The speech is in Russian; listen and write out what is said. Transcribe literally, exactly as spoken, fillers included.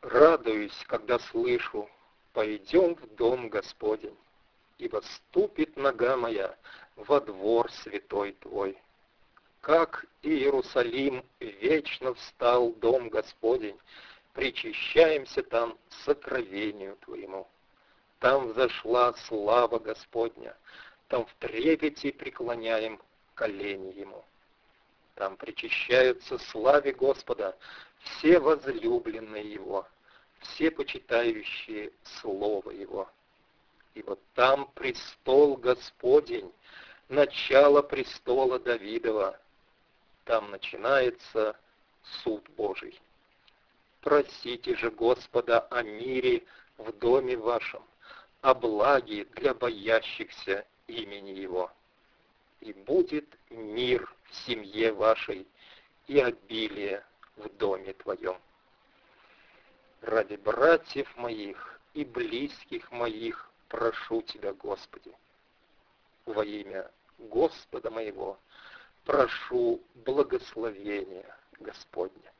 Радуюсь, когда слышу: пойдем в дом Господень, ибо ступит нога моя во двор святой Твой. Как Иерусалим вечно встал дом Господень, причащаемся там сокровению Твоему. Там взошла слава Господня, там в трепете преклоняем колени Ему. Там причащаются славе Господа все возлюбленные Его, все почитающие Слово Его. И вот там престол Господень, начало престола Давидова, там начинается суд Божий. Просите же Господа о мире в доме вашем, о благе для боящихся имени Его. И будет мир в семье вашей и обилие в доме твоем. Ради братьев моих и близких моих прошу Тебя, Господи. Во имя Господа моего прошу благословения Господня.